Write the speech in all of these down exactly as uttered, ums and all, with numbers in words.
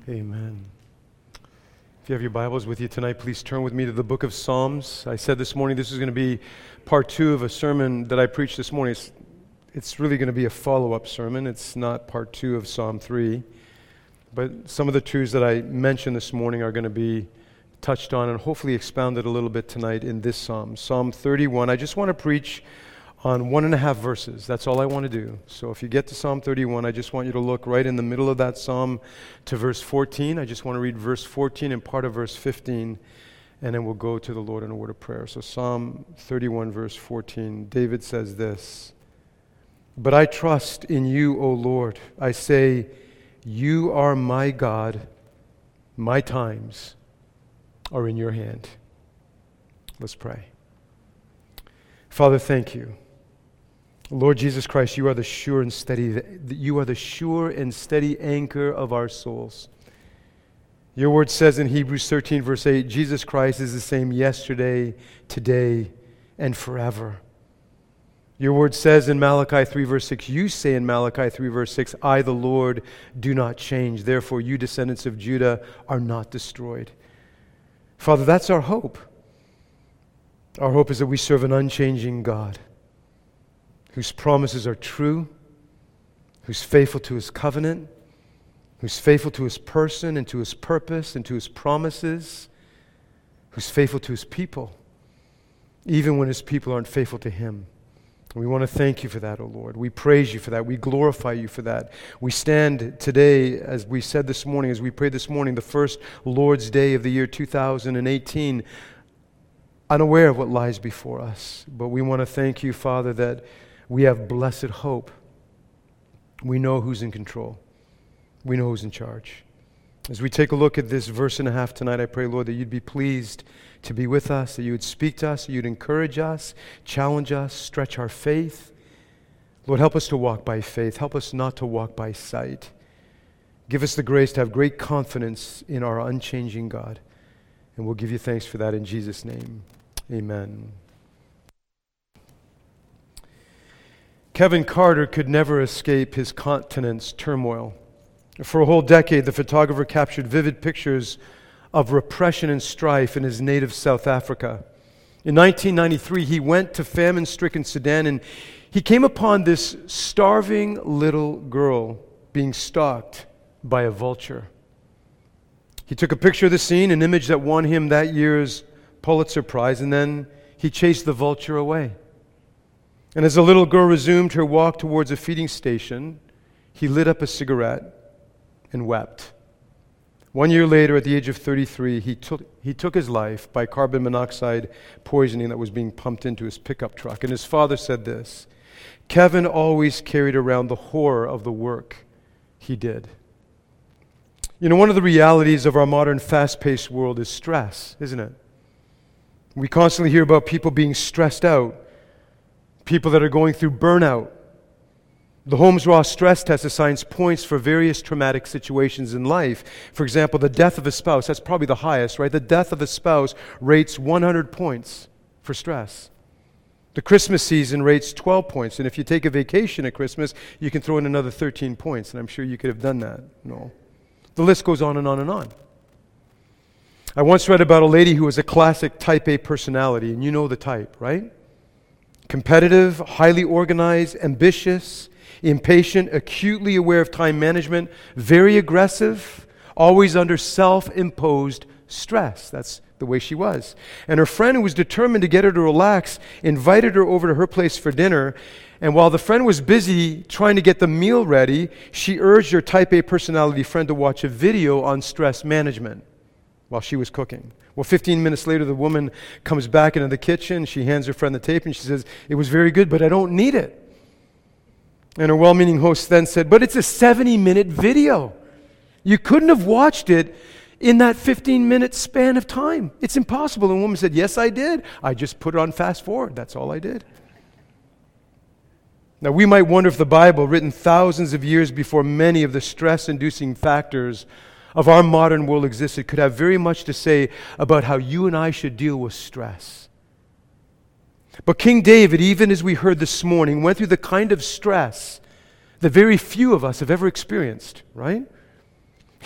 Amen. If you have your Bibles with you tonight, please turn with me to the book of Psalms. I said this morning this is going to be part two of a sermon that I preached this morning. It's, it's really going to be a follow-up sermon. It's not part two of Psalm three. But some of the truths that I mentioned this morning are going to be touched on and hopefully expounded a little bit tonight in this psalm. Psalm thirty-one. I just want to preach on one and a half verses. That's all I want to do. So if you get to Psalm thirty-one, I just want you to look right in the middle of that psalm to verse fourteen. I just want to read verse fourteen and part of verse fifteen, and then we'll go to the Lord in a word of prayer. So Psalm thirty-one, verse fourteen, David says this: "But I trust in you, O Lord. I say, you are my God. My times are in your hand." Let's pray. Father, thank you. Lord Jesus Christ, you are the sure and steady, you are the sure and steady anchor of our souls. Your word says in Hebrews thirteen, verse eight, Jesus Christ is the same yesterday, today, and forever. Your word says in Malachi three, verse six, you say in Malachi three, verse six, I, the Lord, do not change. Therefore, you descendants of Judah are not destroyed. Father, that's our hope. Our hope is that we serve an unchanging God whose promises are true, who's faithful to his covenant, who's faithful to his person and to his purpose and to his promises, who's faithful to his people, even when his people aren't faithful to him. We want to thank you for that, O Lord. We praise you for that. We glorify you for that. We stand today, as we said this morning, as we prayed this morning, the first Lord's Day of the year two thousand eighteen, unaware of what lies before us. But we want to thank you, Father, that we have blessed hope. We know who's in control. We know who's in charge. As we take a look at this verse and a half tonight, I pray, Lord, that you'd be pleased to be with us, that you would speak to us, that you'd encourage us, challenge us, stretch our faith. Lord, help us to walk by faith. Help us not to walk by sight. Give us the grace to have great confidence in our unchanging God. And we'll give you thanks for that in Jesus' name. Amen. Kevin Carter could never escape his continent's turmoil. For a whole decade, the photographer captured vivid pictures of repression and strife in his native South Africa. In nineteen ninety-three, he went to famine-stricken Sudan, and he came upon this starving little girl being stalked by a vulture. He took a picture of the scene, an image that won him that year's Pulitzer Prize, and then he chased the vulture away. And as the little girl resumed her walk towards a feeding station, he lit up a cigarette and wept. One year later, at the age of thirty-three, he took, he took his life by carbon monoxide poisoning that was being pumped into his pickup truck. And his father said this: Kevin always carried around the horror of the work he did. You know, one of the realities of our modern fast-paced world is stress, isn't it? We constantly hear about people being stressed out, people that are going through burnout. The Holmes Raw stress test assigns points for various traumatic situations in life. For example, the death of a spouse, that's probably the highest, right? The death of a spouse rates one hundred points for stress. The Christmas season rates twelve points, and if you take a vacation at Christmas, you can throw in another thirteen points, and I'm sure you could have done that. No. The list goes on and on and on. I once read about a lady who was a classic type A personality, and you know the type, right? Competitive, highly organized, ambitious, impatient, acutely aware of time management, very aggressive, always under self-imposed stress. That's the way she was. And her friend, who was determined to get her to relax, invited her over to her place for dinner. And while the friend was busy trying to get the meal ready, she urged her type A personality friend to watch a video on stress management while she was cooking. Well, fifteen minutes later, the woman comes back into the kitchen. She hands her friend the tape and she says, "It was very good, but I don't need it." And her well-meaning host then said, "But it's a seventy-minute video. You couldn't have watched it in that fifteen-minute span of time. It's impossible." And the woman said, "Yes, I did. I just put it on fast forward. That's all I did." Now, we might wonder if the Bible, written thousands of years before many of the stress-inducing factors of our modern world existed, could have very much to say about how you and I should deal with stress. But King David, even as we heard this morning, went through the kind of stress that very few of us have ever experienced, right?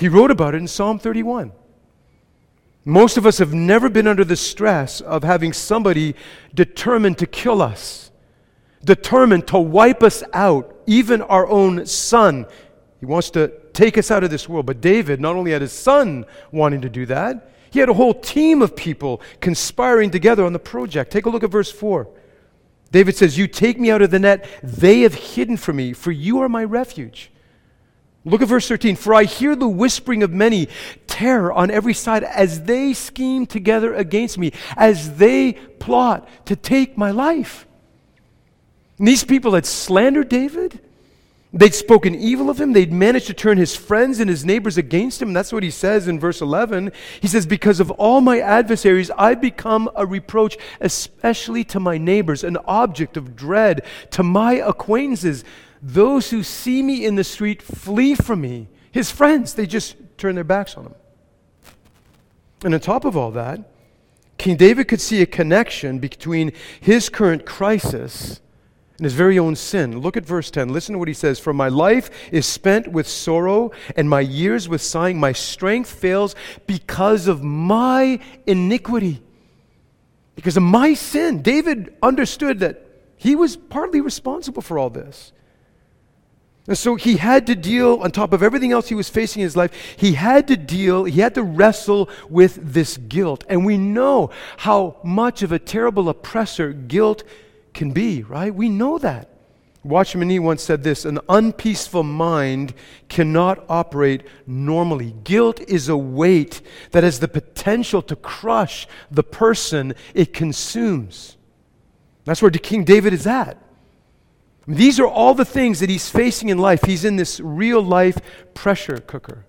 He wrote about it in Psalm thirty-one. Most of us have never been under the stress of having somebody determined to kill us, determined to wipe us out, even our own son. He wants to take us out of this world. But David not only had his son wanting to do that, he had a whole team of people conspiring together on the project. Take a look at verse four. David says, "You take me out of the net they have hidden for me, for you are my refuge." Look at verse thirteen. "For I hear the whispering of many, terror on every side, as they scheme together against me, as they plot to take my life." And these people had slandered David. They'd spoken evil of him. They'd managed to turn his friends and his neighbors against him. That's what he says in verse eleven. He says, "Because of all my adversaries, I've become a reproach, especially to my neighbors, an object of dread to my acquaintances. Those who see me in the street flee from me." His friends, they just turn their backs on him. And on top of all that, King David could see a connection between his current crisis and his very own sin. Look at verse ten. Listen to what he says. "For my life is spent with sorrow, and my years with sighing. My strength fails because of my iniquity." Because of my sin. David understood that he was partly responsible for all this. And so he had to deal, on top of everything else he was facing in his life, he had to deal, he had to wrestle with this guilt. And we know how much of a terrible oppressor guilt can be, right? We know that. Watchman Nee once said this: "An unpeaceful mind cannot operate normally. Guilt is a weight that has the potential to crush the person it consumes." That's where King David is at. These are all the things that he's facing in life. He's in this real life pressure cooker.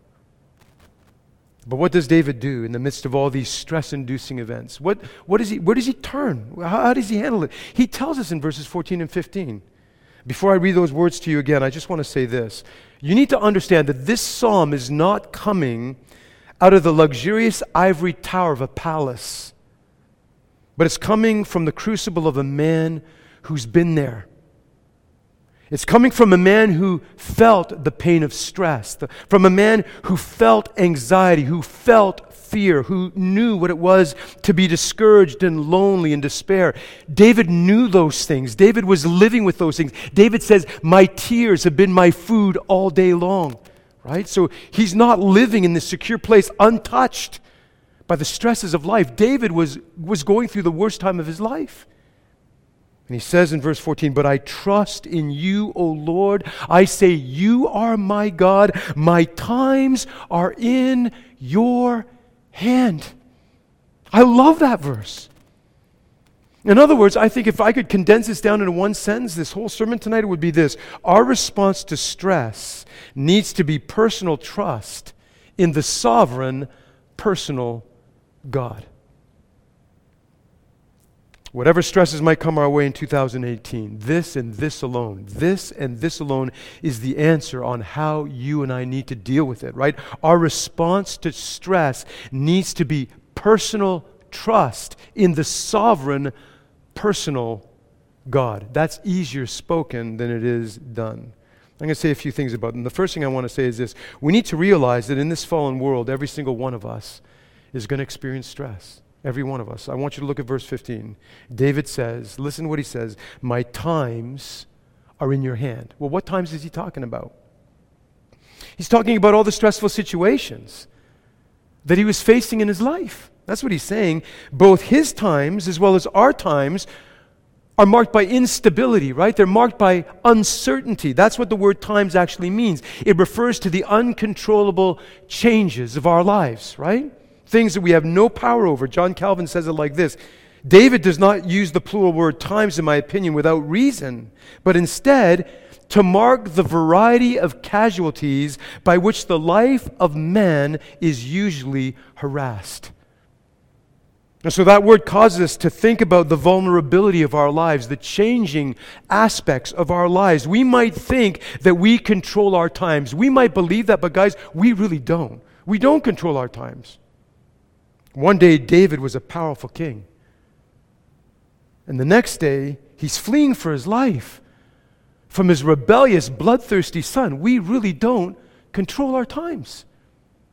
But what does David do in the midst of all these stress-inducing events? What, what does he, where does he turn? How, how does he handle it? He tells us in verses fourteen and fifteen. Before I read those words to you again, I just want to say this. You need to understand that this psalm is not coming out of the luxurious ivory tower of a palace, but it's coming from the crucible of a man who's been there. It's coming from a man who felt the pain of stress, the, from a man who felt anxiety, who felt fear, who knew what it was to be discouraged and lonely and despair. David knew those things. David was living with those things. David says, "My tears have been my food all day long." Right? So he's not living in this secure place untouched by the stresses of life. David was, was going through the worst time of his life. And he says in verse fourteen, "But I trust in you, O Lord. I say, you are my God. My times are in your hand." I love that verse. In other words, I think if I could condense this down into one sentence, this whole sermon tonight, it would be this: our response to stress needs to be personal trust in the sovereign, personal God. Whatever stresses might come our way in two thousand eighteen, this and this alone, this and this alone is the answer on how you and I need to deal with it, right? Our response to stress needs to be personal trust in the sovereign, personal God. That's easier spoken than it is done. I'm going to say a few things about it. And the first thing I want to say is this: we need to realize that in this fallen world, every single one of us is going to experience stress. Every one of us. I want you to look at verse fifteen. David says, listen to what he says, "My times are in your hand." Well, what times is he talking about? He's talking about all the stressful situations that he was facing in his life. That's what he's saying. Both his times as well as our times are marked by instability, right? They're marked by uncertainty. That's what the word times actually means. It refers to the uncontrollable changes of our lives, right? Things that we have no power over. John Calvin says it like this: David does not use the plural word times, in my opinion, without reason, but instead to mark the variety of casualties by which the life of man is usually harassed. And so that word causes us to think about the vulnerability of our lives, the changing aspects of our lives. We might think that we control our times. We might believe that, but guys, we really don't. We don't control our times. One day, David was a powerful king. And the next day, he's fleeing for his life from his rebellious, bloodthirsty son. We really don't control our times.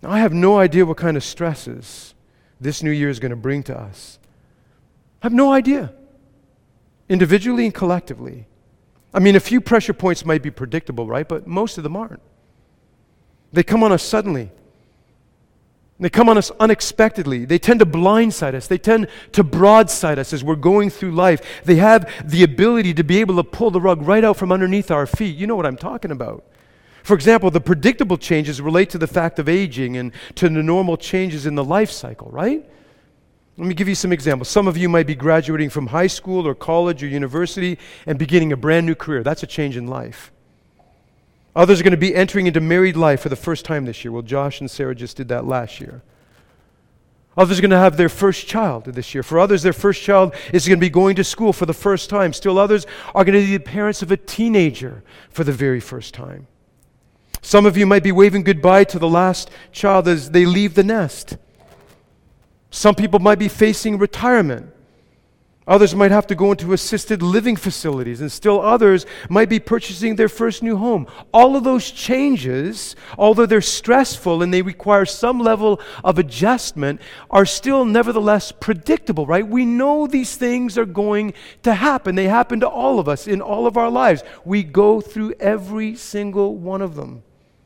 Now, I have no idea what kind of stresses this new year is going to bring to us. I have no idea, individually and collectively. I mean, a few pressure points might be predictable, right? But most of them aren't. They come on us suddenly. They come on us unexpectedly. They tend to blindside us. They tend to broadside us as we're going through life. They have the ability to be able to pull the rug right out from underneath our feet. You know what I'm talking about. For example, the predictable changes relate to the fact of aging and to the normal changes in the life cycle, right? Let me give you some examples. Some of you might be graduating from high school or college or university and beginning a brand new career. That's a change in life. Others are going to be entering into married life for the first time this year. Well, Josh and Sarah just did that last year. Others are going to have their first child this year. For others, their first child is going to be going to school for the first time. Still others are going to be the parents of a teenager for the very first time. Some of you might be waving goodbye to the last child as they leave the nest. Some people might be facing retirement. Others might have to go into assisted living facilities, and still others might be purchasing their first new home. All of those changes, although they're stressful and they require some level of adjustment, are still nevertheless predictable, right? We know these things are going to happen. They happen to all of us in all of our lives. We go through every single one of them.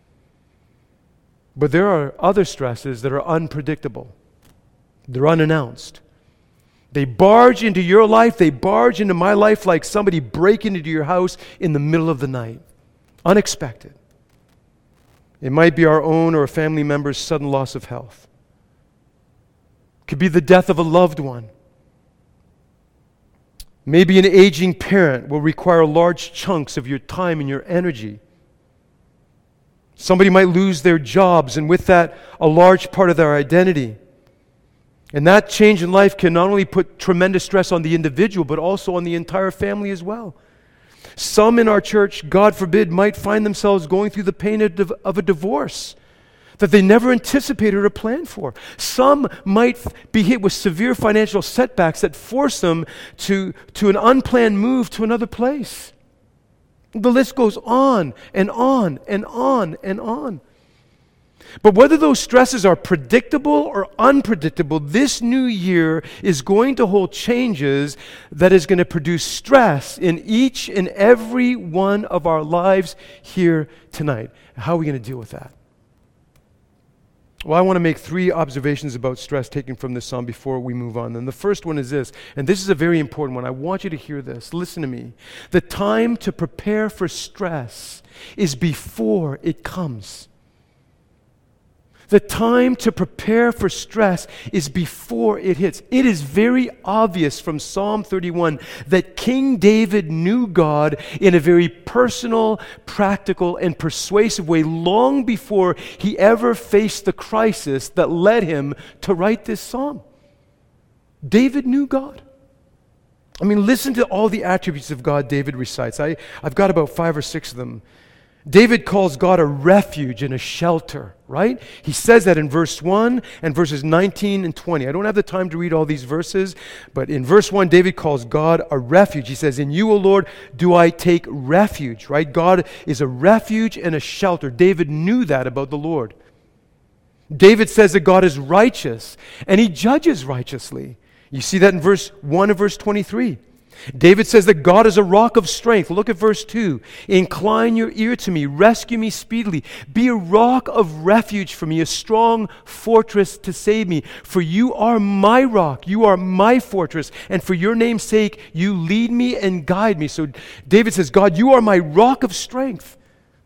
But there are other stresses that are unpredictable. They're unannounced. They barge into your life, they barge into my life like somebody breaking into your house in the middle of the night. Unexpected. It might be our own or a family member's sudden loss of health. It could be the death of a loved one. Maybe an aging parent will require large chunks of your time and your energy. Somebody might lose their jobs, and with that, a large part of their identity. And that change in life can not only put tremendous stress on the individual, but also on the entire family as well. Some in our church, God forbid, might find themselves going through the pain of, div- of a divorce that they never anticipated or planned for. Some might f- be hit with severe financial setbacks that force them to, to an unplanned move to another place. The list goes on and on and on and on. But whether those stresses are predictable or unpredictable, this new year is going to hold changes that is going to produce stress in each and every one of our lives here tonight. How are we going to deal with that? Well, I want to make three observations about stress taken from this psalm before we move on. And the first one is this, and this is a very important one. I want you to hear this. Listen to me. The time to prepare for stress is before it comes. The time to prepare for stress is before it hits. It is very obvious from Psalm thirty-one that King David knew God in a very personal, practical, and persuasive way long before he ever faced the crisis that led him to write this psalm. David knew God. I mean, listen to all the attributes of God David recites. I, I've got about five or six of them. David calls God a refuge and a shelter, right? He says that in verse one and verses nineteen and twenty. I don't have the time to read all these verses, but in verse one, David calls God a refuge. He says, "In you, O Lord, do I take refuge," right? God is a refuge and a shelter. David knew that about the Lord. David says that God is righteous, and he judges righteously. You see that in verse one and verse twenty-three. David says that God is a rock of strength. Look at verse two. "Incline your ear to me, rescue me speedily. Be a rock of refuge for me, a strong fortress to save me. For you are my rock, you are my fortress, and for your name's sake you lead me and guide me." So David says, God, you are my rock of strength.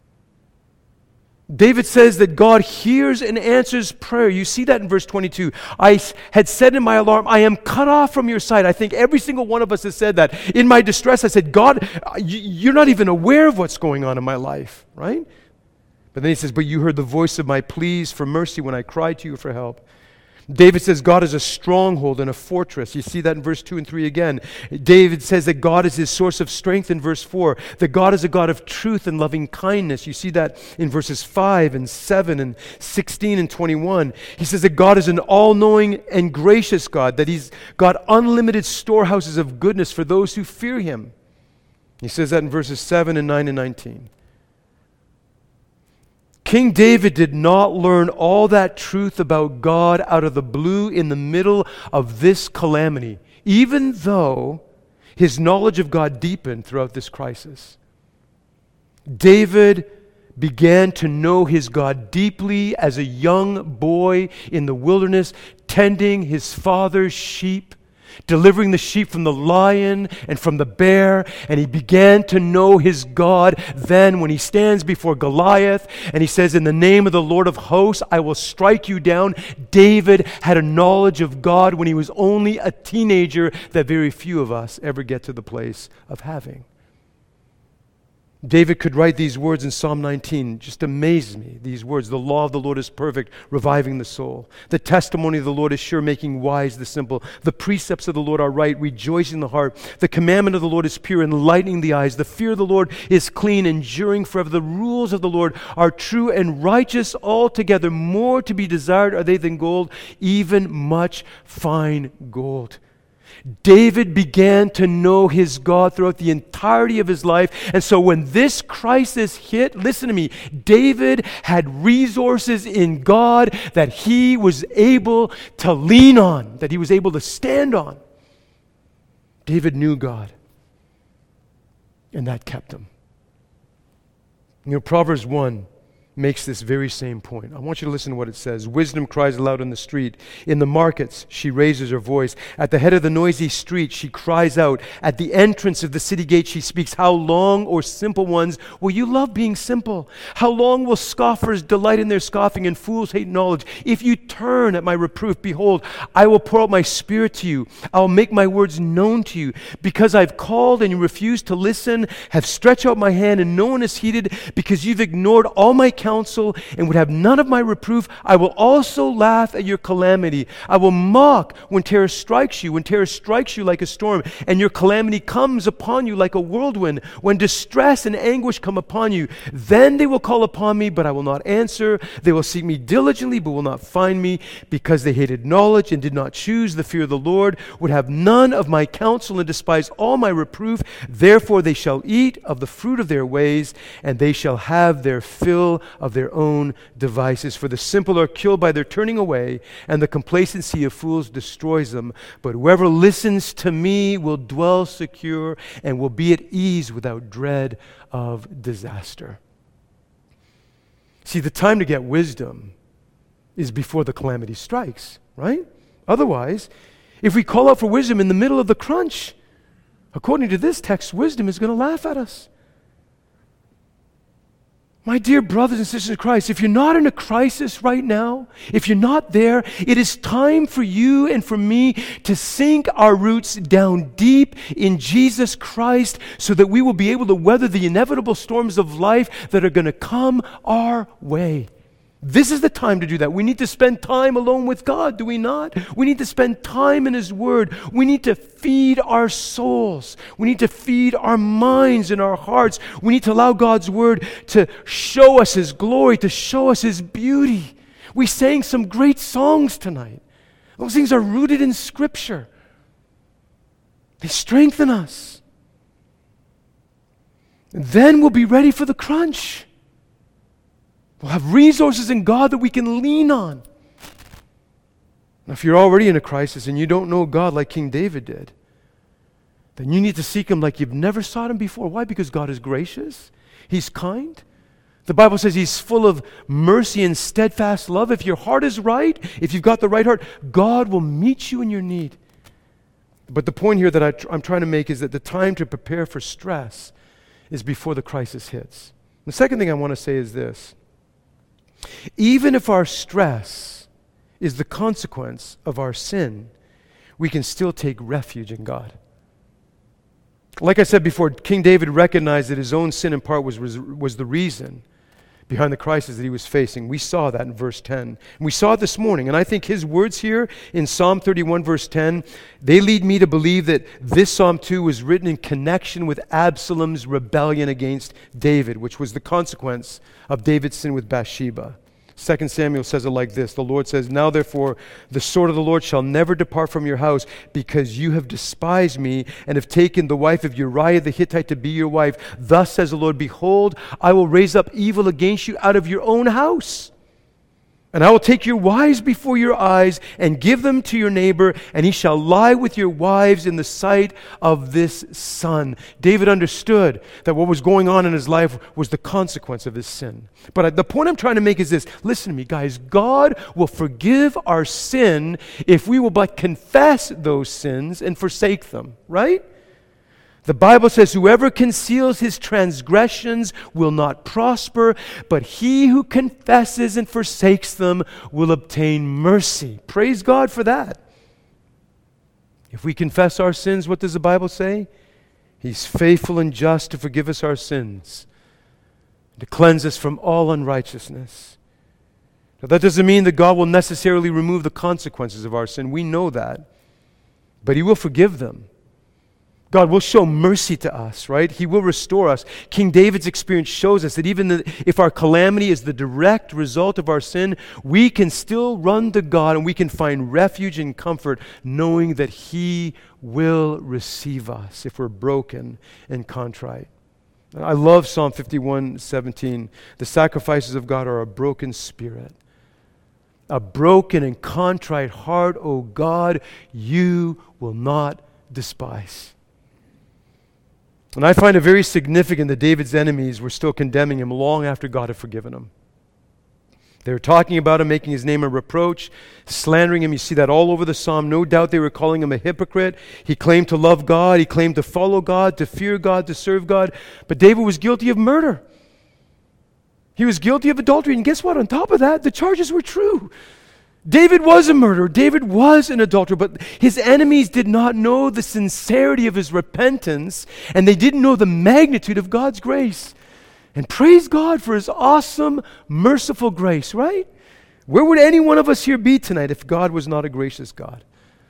David says that God hears and answers prayer. You see that in verse twenty-two. "I had said in my alarm, I am cut off from your sight." I think every single one of us has said that. In my distress, I said, God, you're not even aware of what's going on in my life, right? But then he says, "But you heard the voice of my pleas for mercy when I cried to you for help." David says God is a stronghold and a fortress. You see that in verse two and three again. David says that God is his source of strength in verse four. That God is a God of truth and loving kindness. You see that in verses five and seven and sixteen and twenty-one. He says that God is an all-knowing and gracious God. That he's got unlimited storehouses of goodness for those who fear him. He says that in verses seven and nine and nineteen. King David did not learn all that truth about God out of the blue in the middle of this calamity, even though his knowledge of God deepened throughout this crisis. David began to know his God deeply as a young boy in the wilderness, tending his father's sheep, delivering the sheep from the lion and from the bear. And he began to know his God then when he stands before Goliath and he says, "In the name of the Lord of hosts, I will strike you down." David had a knowledge of God when he was only a teenager that very few of us ever get to the place of having. David could write these words in Psalm nineteen. Just amaze me, these words. "The law of the Lord is perfect, reviving the soul. The testimony of the Lord is sure, making wise the simple. The precepts of the Lord are right, rejoicing the heart. The commandment of the Lord is pure, enlightening the eyes. The fear of the Lord is clean, enduring forever. The rules of the Lord are true and righteous altogether. More to be desired are they than gold, even much fine gold." David began to know his God throughout the entirety of his life. And so when this crisis hit, listen to me, David had resources in God that he was able to lean on, that he was able to stand on. David knew God, and that kept him. You know, Proverbs one makes this very same point. I want you to listen to what it says. "Wisdom cries aloud in the street. In the markets, she raises her voice. At the head of the noisy street, she cries out. At the entrance of the city gate, she speaks. How long, O simple ones, will you love being simple? How long will scoffers delight in their scoffing and fools hate knowledge? If you turn at my reproof, behold, I will pour out my spirit to you. I will make my words known to you. Because I've called and you refuse to listen, have stretched out my hand and no one has heeded, because you've ignored all my counsel and would have none of my reproof, I will also laugh at your calamity. I will mock when terror strikes you, when terror strikes you like a storm, and your calamity comes upon you like a whirlwind, when distress and anguish come upon you. Then they will call upon me, but I will not answer. They will seek me diligently, but will not find me, because they hated knowledge and did not choose the fear of the Lord, would have none of my counsel and despise all my reproof. Therefore they shall eat of the fruit of their ways, and they shall have their fill of their own devices. For the simple are killed by their turning away, and the complacency of fools destroys them. But whoever listens to me will dwell secure and will be at ease without dread of disaster." See, the time to get wisdom is before the calamity strikes, right? Otherwise, if we call out for wisdom in the middle of the crunch, according to this text, wisdom is going to laugh at us. My dear brothers and sisters in Christ, if you're not in a crisis right now, if you're not there, it is time for you and for me to sink our roots down deep in Jesus Christ so that we will be able to weather the inevitable storms of life that are going to come our way. This is the time to do that. We need to spend time alone with God, do we not? We need to spend time in His Word. We need to feed our souls. We need to feed our minds and our hearts. We need to allow God's Word to show us His glory, to show us His beauty. We sang some great songs tonight. Those things are rooted in Scripture. They strengthen us. And then we'll be ready for the crunch. We'll have resources in God that we can lean on. Now, if you're already in a crisis and you don't know God like King David did, then you need to seek Him like you've never sought Him before. Why? Because God is gracious. He's kind. The Bible says He's full of mercy and steadfast love. If your heart is right, if you've got the right heart, God will meet you in your need. But the point here that I tr- I'm trying to make is that the time to prepare for stress is before the crisis hits. The second thing I want to say is this. Even if our stress is the consequence of our sin, we can still take refuge in God. Like I said before, King David recognized that his own sin in part was, was, was the reason behind the crisis that he was facing. We saw that in verse ten. And we saw it this morning, and I think his words here in Psalm thirty-one, verse ten, they lead me to believe that this Psalm two was written in connection with Absalom's rebellion against David, which was the consequence of David's sin with Bathsheba. Second Samuel says it like this. The Lord says, "Now therefore the sword of the Lord shall never depart from your house, because you have despised me and have taken the wife of Uriah the Hittite to be your wife. Thus says the Lord, behold, I will raise up evil against you out of your own house. And I will take your wives before your eyes and give them to your neighbor, and he shall lie with your wives in the sight of this son." David understood that what was going on in his life was the consequence of his sin. But the point I'm trying to make is this. Listen to me, guys. God will forgive our sin if we will but confess those sins and forsake them, right? The Bible says, "Whoever conceals his transgressions will not prosper, but he who confesses and forsakes them will obtain mercy." Praise God for that. If we confess our sins, what does the Bible say? He's faithful and just to forgive us our sins, to cleanse us from all unrighteousness. Now, that doesn't mean that God will necessarily remove the consequences of our sin. We know that. But He will forgive them. God will show mercy to us, right? He will restore us. King David's experience shows us that even the, if our calamity is the direct result of our sin, we can still run to God and we can find refuge and comfort knowing that He will receive us if we're broken and contrite. I love Psalm fifty-one seventeen. The sacrifices of God are a broken spirit. A broken and contrite heart, O God, you will not despise. And I find it very significant that David's enemies were still condemning him long after God had forgiven him. They were talking about him, making his name a reproach, slandering him. You see that all over the psalm. No doubt they were calling him a hypocrite. He claimed to love God. He claimed to follow God, to fear God, to serve God. But David was guilty of murder. He was guilty of adultery. And guess what? On top of that, the charges were true. David was a murderer. David was an adulterer, but his enemies did not know the sincerity of his repentance, and they didn't know the magnitude of God's grace. And praise God for His awesome, merciful grace, right? Where would any one of us here be tonight if God was not a gracious God?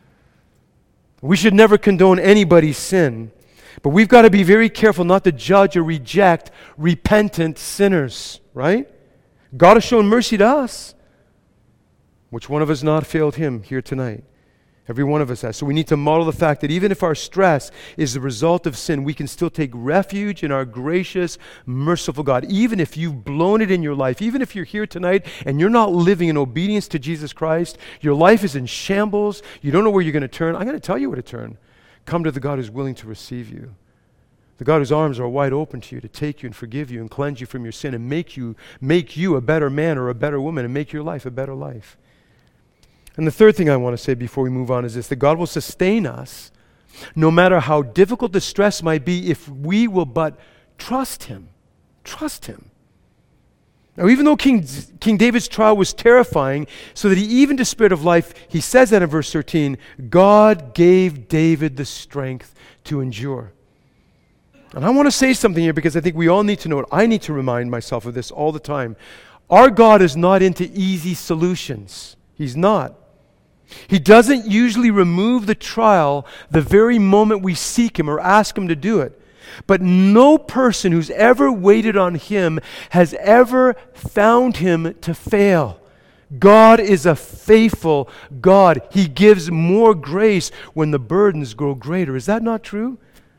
We should never condone anybody's sin, but we've got to be very careful not to judge or reject repentant sinners, right? God has shown mercy to us. Which one of us not failed Him here tonight? Every one of us has. So we need to model the fact that even if our stress is the result of sin, we can still take refuge in our gracious, merciful God. Even if you've blown it in your life, even if you're here tonight and you're not living in obedience to Jesus Christ, your life is in shambles, you don't know where you're going to turn, I'm going to tell you where to turn. Come to the God who's willing to receive you. The God whose arms are wide open to you to take you and forgive you and cleanse you from your sin and make you, make you a better man or a better woman and make your life a better life. And the third thing I want to say before we move on is this, that God will sustain us no matter how difficult the stress might be if we will but trust Him. Trust Him. Now, even though King, King David's trial was terrifying, so that he even despaired of life, he says that in verse thirteen, God gave David the strength to endure. And I want to say something here because I think we all need to know it. I need to remind myself of this all the time. Our God is not into easy solutions. He's not. He doesn't usually remove the trial the very moment we seek Him or ask Him to do it. But no person who's ever waited on Him has ever found Him to fail. God is a faithful God. He gives more grace when the burdens grow greater. Is that not true?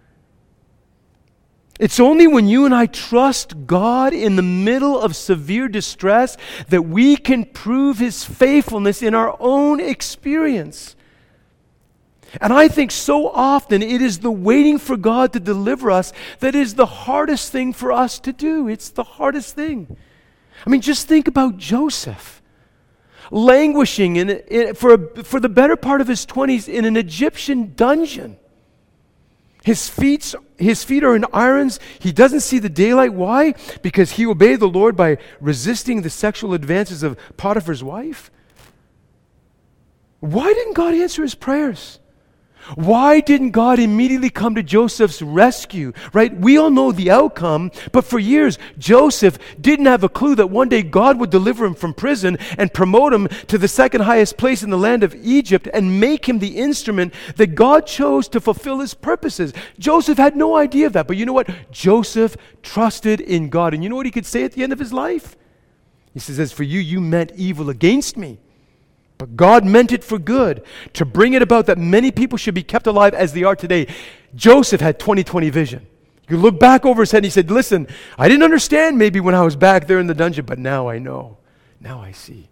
It's only when you and I trust God in the middle of severe distress that we can prove His faithfulness in our own experience. And I think so often it is the waiting for God to deliver us that is the hardest thing for us to do. It's the hardest thing. I mean, just think about Joseph languishing in, in, for, a, for the better part of his twenties in an Egyptian dungeon. His feet, his feet are in irons. He doesn't see the daylight. Why? Because he obeyed the Lord by resisting the sexual advances of Potiphar's wife. Why didn't God answer his prayers? Why didn't God immediately come to Joseph's rescue? Right? We all know the outcome, but for years, Joseph didn't have a clue that one day God would deliver him from prison and promote him to the second highest place in the land of Egypt and make him the instrument that God chose to fulfill His purposes. Joseph had no idea of that, but you know what? Joseph trusted in God. And you know what he could say at the end of his life? He says, as for you, you meant evil against me, but God meant it for good, to bring it about that many people should be kept alive as they are today. Joseph had twenty twenty vision. You look back over his head and he said, listen, I didn't understand maybe when I was back there in the dungeon, but now I know. Now I see.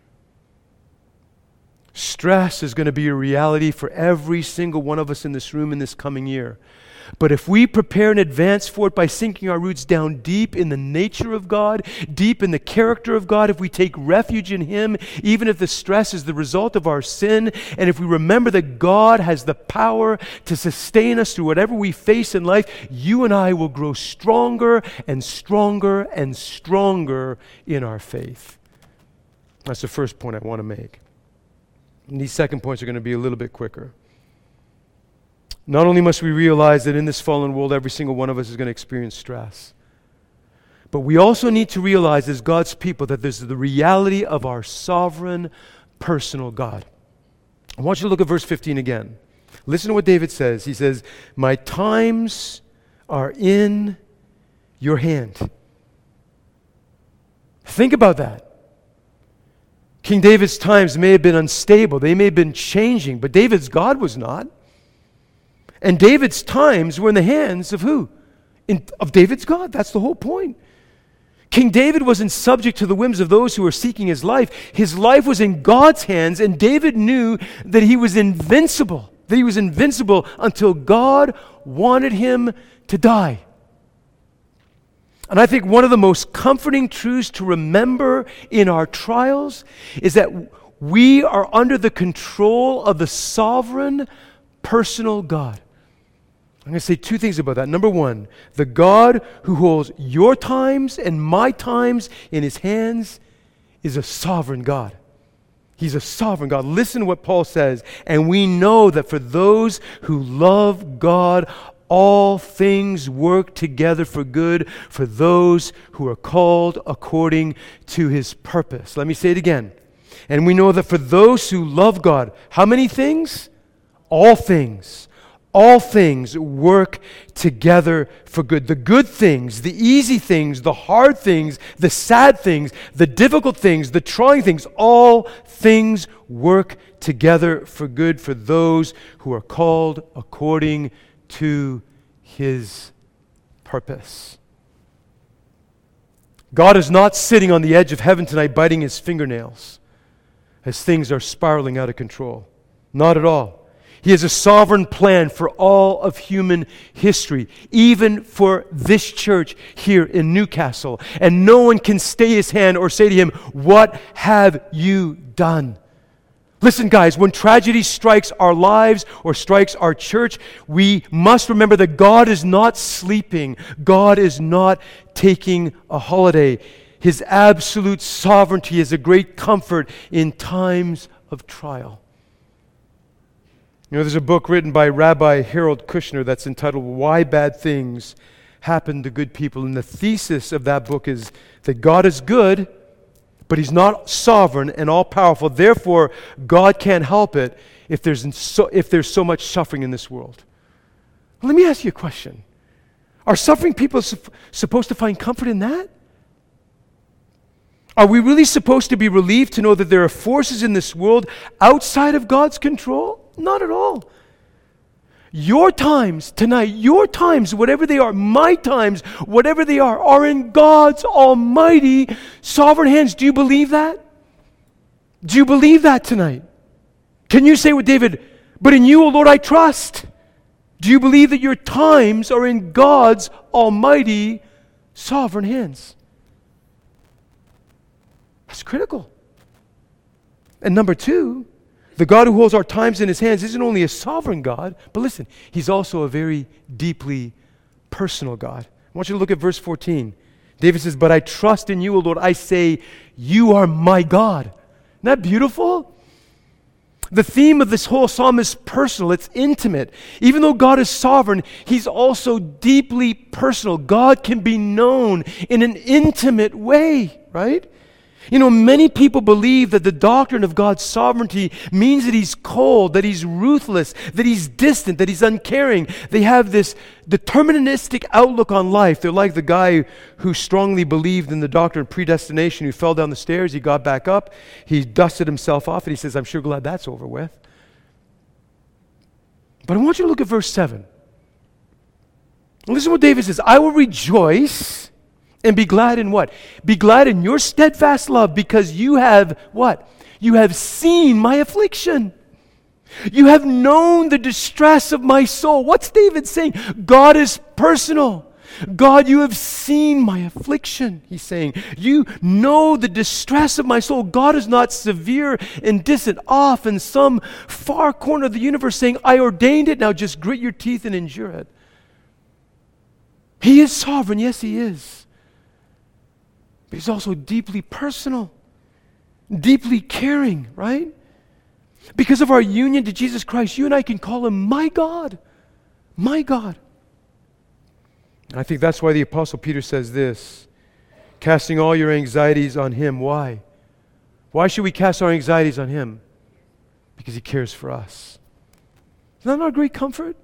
Stress is going to be a reality for every single one of us in this room in this coming year. But if we prepare in advance for it by sinking our roots down deep in the nature of God, deep in the character of God, if we take refuge in Him, even if the stress is the result of our sin, and if we remember that God has the power to sustain us through whatever we face in life, you and I will grow stronger and stronger and stronger in our faith. That's the first point I want to make. And these second points are going to be a little bit quicker. Not only must we realize that in this fallen world, every single one of us is going to experience stress, but we also need to realize as God's people that there's the reality of our sovereign, personal God. I want you to look at verse fifteen again. Listen to what David says. He says, my times are in your hand. Think about that. King David's times may have been unstable. They may have been changing, but David's God was not. And David's times were in the hands of who? In, of David's God. That's the whole point. King David wasn't subject to the whims of those who were seeking his life. His life was in God's hands, and David knew that he was invincible, that he was invincible until God wanted him to die. And I think one of the most comforting truths to remember in our trials is that we are under the control of the sovereign, personal God. I'm going to say two things about that. Number one, the God who holds your times and my times in His hands is a sovereign God. He's a sovereign God. Listen to what Paul says. And we know that for those who love God, all things work together for good for those who are called according to His purpose. Let me say it again. And we know that for those who love God, how many things? All things. All things work together for good. The good things, the easy things, the hard things, the sad things, the difficult things, the trying things, all things work together for good for those who are called according to His purpose. God is not sitting on the edge of heaven tonight biting His fingernails as things are spiraling out of control. Not at all. He has a sovereign plan for all of human history, even for this church here in Newcastle. And no one can stay His hand or say to Him, what have you done? Listen, guys, when tragedy strikes our lives or strikes our church, we must remember that God is not sleeping. God is not taking a holiday. His absolute sovereignty is a great comfort in times of trial. You know, there's a book written by Rabbi Harold Kushner that's entitled Why Bad Things Happen to Good People. And the thesis of that book is that God is good, but He's not sovereign and all-powerful. Therefore, God can't help it if there's so, if there's so much suffering in this world. Well, let me ask you a question. Are suffering people su- supposed to find comfort in that? Are we really supposed to be relieved to know that there are forces in this world outside of God's control? Not at all. Your times tonight, your times, whatever they are, my times, whatever they are, are in God's almighty sovereign hands. Do you believe that? Do you believe that tonight? Can you say with David, but in you, O Lord, I trust? Do you believe that your times are in God's almighty sovereign hands? That's critical. And number two, the God who holds our times in His hands isn't only a sovereign God, but listen, He's also a very deeply personal God. I want you to look at verse fourteen. David says, but I trust in you, O Lord. I say, you are my God. Isn't that beautiful? The theme of this whole psalm is personal. It's intimate. Even though God is sovereign, He's also deeply personal. God can be known in an intimate way, right? You know, many people believe that the doctrine of God's sovereignty means that He's cold, that He's ruthless, that He's distant, that He's uncaring. They have this deterministic outlook on life. They're like the guy who strongly believed in the doctrine of predestination, who fell down the stairs, he got back up, he dusted himself off, and he says, I'm sure glad that's over with. But I want you to look at verse seven. Listen to what David says. I will rejoice and be glad in what? Be glad in your steadfast love, because you have what? You have seen my affliction. You have known the distress of my soul. What's David saying? God is personal. God, you have seen my affliction, he's saying. You know the distress of my soul. God is not severe and distant, off in some far corner of the universe saying, I ordained it, now just grit your teeth and endure it. He is sovereign, yes he is. But he's also deeply personal, deeply caring, right? Because of our union to Jesus Christ, you and I can call him my God, my God. And I think that's why the Apostle Peter says this, casting all your anxieties on him. Why? Why should we cast our anxieties on him? Because he cares for us. Isn't that not a great comfort?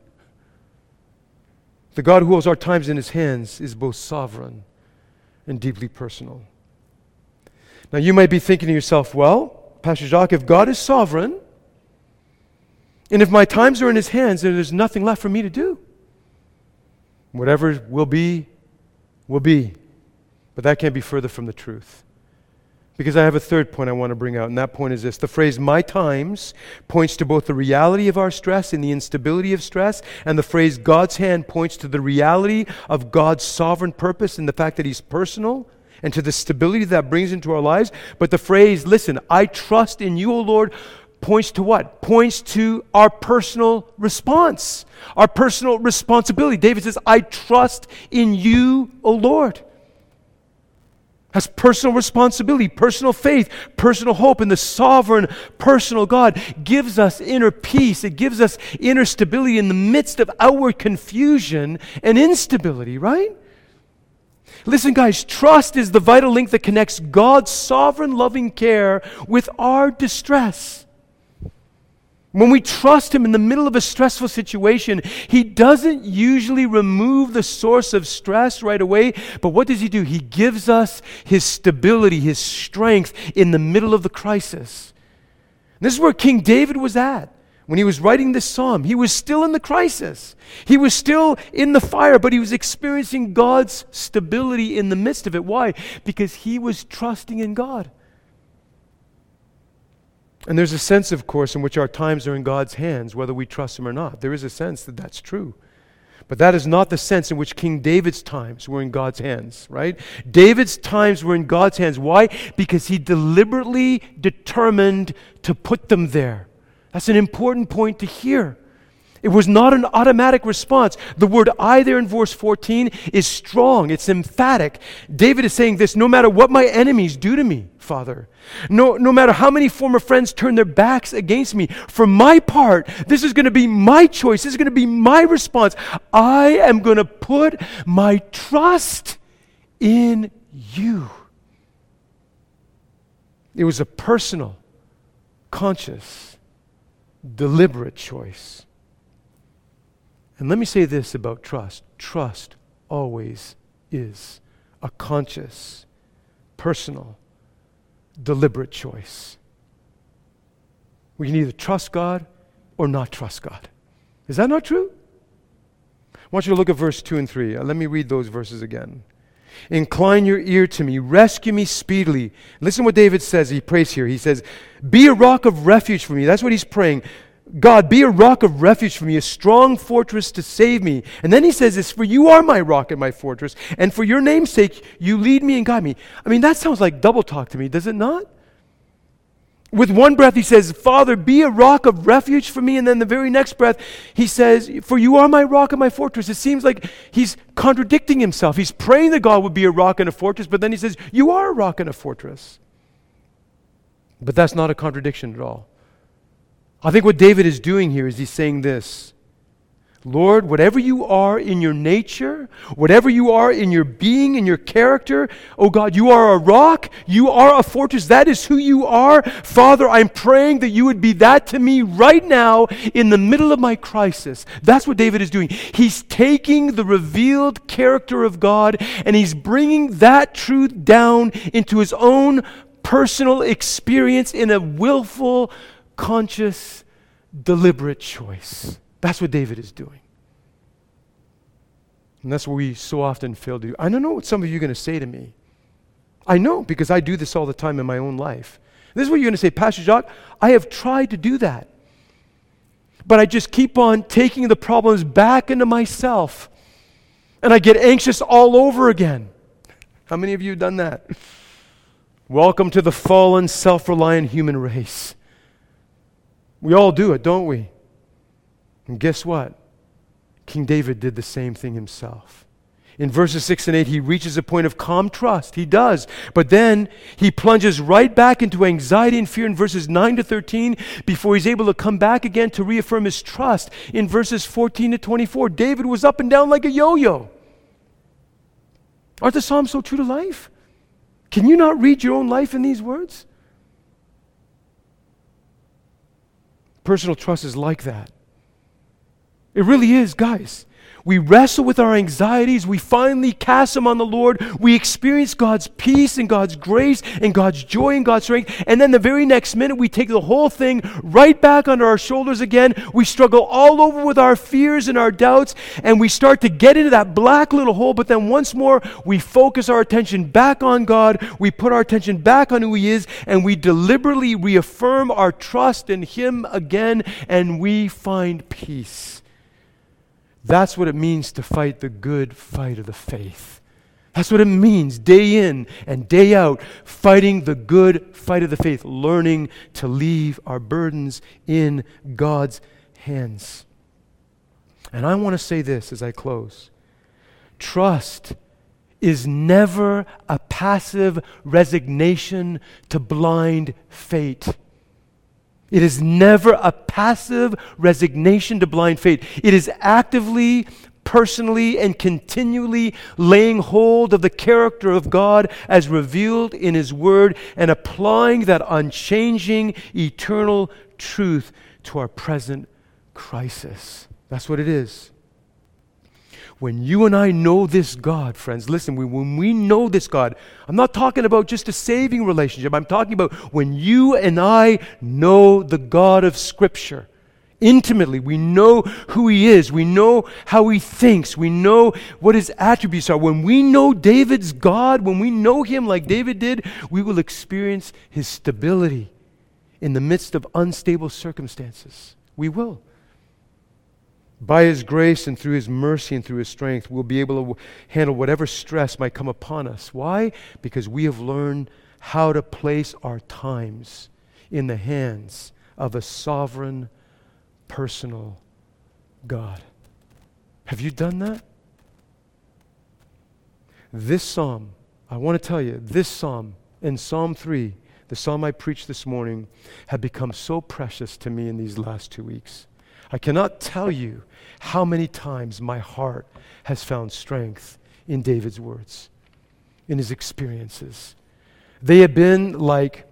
The God who holds our times in his hands is both sovereign and deeply personal. Now you might be thinking to yourself, well, Pastor Jacques, if God is sovereign, and if my times are in his hands, then there's nothing left for me to do. Whatever will be, will be. But that can't be further from the truth. Because I have a third point I want to bring out, and that point is this. The phrase my times points to both the reality of our stress and the instability of stress, and the phrase God's hand points to the reality of God's sovereign purpose and the fact that he's personal and to the stability that brings into our lives. But the phrase, listen, I trust in you, O Lord, points to what? Points to our personal response, our personal responsibility. David says, I trust in you, O Lord. Has personal responsibility, personal faith, personal hope, and the sovereign, personal God gives us inner peace. It gives us inner stability in the midst of outward confusion and instability, right? Listen, guys, trust is the vital link that connects God's sovereign, loving care with our distress. When we trust him in the middle of a stressful situation, he doesn't usually remove the source of stress right away, but what does he do? He gives us his stability, his strength in the middle of the crisis. And this is where King David was at when he was writing this psalm. He was still in the crisis. He was still in the fire, but he was experiencing God's stability in the midst of it. Why? Because he was trusting in God. And there's a sense, of course, in which our times are in God's hands, whether we trust him or not. There is a sense that that's true. But that is not the sense in which King David's times were in God's hands, right? David's times were in God's hands. Why? Because he deliberately determined to put them there. That's an important point to hear. It was not an automatic response. The word I there in verse fourteen is strong. It's emphatic. David is saying this, no matter what my enemies do to me, Father, no, no matter how many former friends turn their backs against me, for my part, this is going to be my choice. This is going to be my response. I am going to put my trust in you. It was a personal, conscious, deliberate choice. And let me say this about trust. Trust always is a conscious, personal, deliberate choice. We can either trust God or not trust God. Is that not true? I want you to look at verse two and three. Uh, let me read those verses again. Incline your ear to me. Rescue me speedily. Listen what David says. He prays here. He says, be a rock of refuge for me. That's what he's praying. God, be a rock of refuge for me, a strong fortress to save me. And then he says this, for you are my rock and my fortress, and for your name's sake, you lead me and guide me. I mean, that sounds like double talk to me, does it not? With one breath, he says, Father, be a rock of refuge for me. And then the very next breath, he says, for you are my rock and my fortress. It seems like he's contradicting himself. He's praying that God would be a rock and a fortress, but then he says, you are a rock and a fortress. But that's not a contradiction at all. I think what David is doing here is he's saying this. Lord, whatever you are in your nature, whatever you are in your being, in your character, oh God, you are a rock, you are a fortress, that is who you are. Father, I'm praying that you would be that to me right now in the middle of my crisis. That's what David is doing. He's taking the revealed character of God and he's bringing that truth down into his own personal experience in a willful, conscious, deliberate choice. That's what David is doing. And that's what we so often fail to do. I don't know what some of you are going to say to me. I know, because I do this all the time in my own life. This is what you're going to say, Pastor Jacques, I have tried to do that. But I just keep on taking the problems back into myself. And I get anxious all over again. How many of you have done that? Welcome to the fallen, self-reliant human race. We all do it, don't we? And guess what? King David did the same thing himself. In verses six and eight, he reaches a point of calm trust. He does. But then he plunges right back into anxiety and fear in verses nine to thirteen before he's able to come back again to reaffirm his trust in verses fourteen to twenty-four. David was up and down like a yo-yo. Aren't the Psalms so true to life? Can you not read your own life in these words? Personal trust is like that. It really is, guys. We wrestle with our anxieties. We finally cast them on the Lord. We experience God's peace and God's grace and God's joy and God's strength. And then the very next minute, we take the whole thing right back under our shoulders again. We struggle all over with our fears and our doubts. And we start to get into that black little hole. But then once more, we focus our attention back on God. We put our attention back on who He is. And we deliberately reaffirm our trust in Him again. And we find peace. That's what it means to fight the good fight of the faith. That's what it means, day in and day out, fighting the good fight of the faith, learning to leave our burdens in God's hands. And I want to say this as I close. Trust is never a passive resignation to blind fate. It is never a passive resignation to blind faith. It is actively, personally, and continually laying hold of the character of God as revealed in His Word and applying that unchanging, eternal truth to our present crisis. That's what it is. When you and I know this God, friends, listen, we, when we know this God, I'm not talking about just a saving relationship. I'm talking about when you and I know the God of Scripture intimately. We know who He is. We know how He thinks. We know what His attributes are. When we know David's God, when we know Him like David did, we will experience His stability in the midst of unstable circumstances. We will. By His grace and through His mercy and through His strength, we'll be able to handle whatever stress might come upon us. Why? Because we have learned how to place our times in the hands of a sovereign, personal God. Have you done that? This psalm, I want to tell you, this psalm and Psalm three, the psalm I preached this morning, have become so precious to me in these last two weeks. I cannot tell you how many times my heart has found strength in David's words, in his experiences. They have been like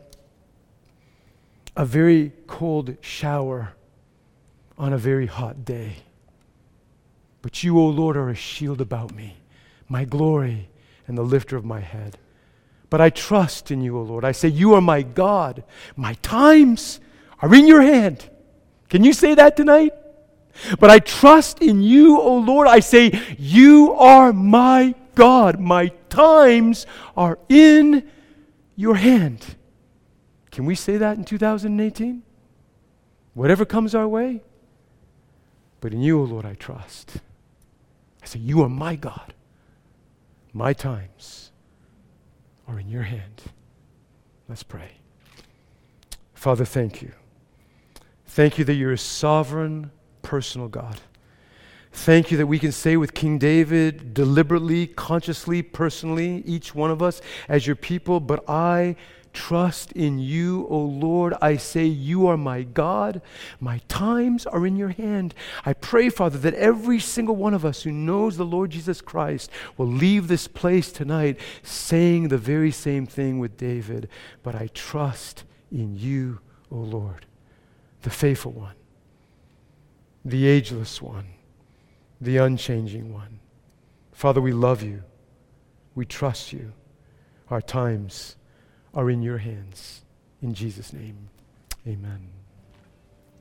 a very cold shower on a very hot day. But you, O Lord, are a shield about me, my glory and the lifter of my head. But I trust in you, O Lord. I say, you are my God. My times are in your hand. Can you say that tonight? But I trust in you, O Lord. I say, you are my God. My times are in your hand. Can we say that in two thousand eighteen? Whatever comes our way. But in you, O Lord, I trust. I say, you are my God. My times are in your hand. Let's pray. Father, thank you. Thank you that you're a sovereign, personal God. Thank you that we can say with King David, deliberately, consciously, personally, each one of us as your people, but I trust in you, O Lord. I say, you are my God. My times are in your hand. I pray, Father, that every single one of us who knows the Lord Jesus Christ will leave this place tonight saying the very same thing with David. But I trust in you, O Lord, the faithful one, the ageless one, the unchanging one. Father, we love you. We trust you. Our times are in your hands. In Jesus' name, amen.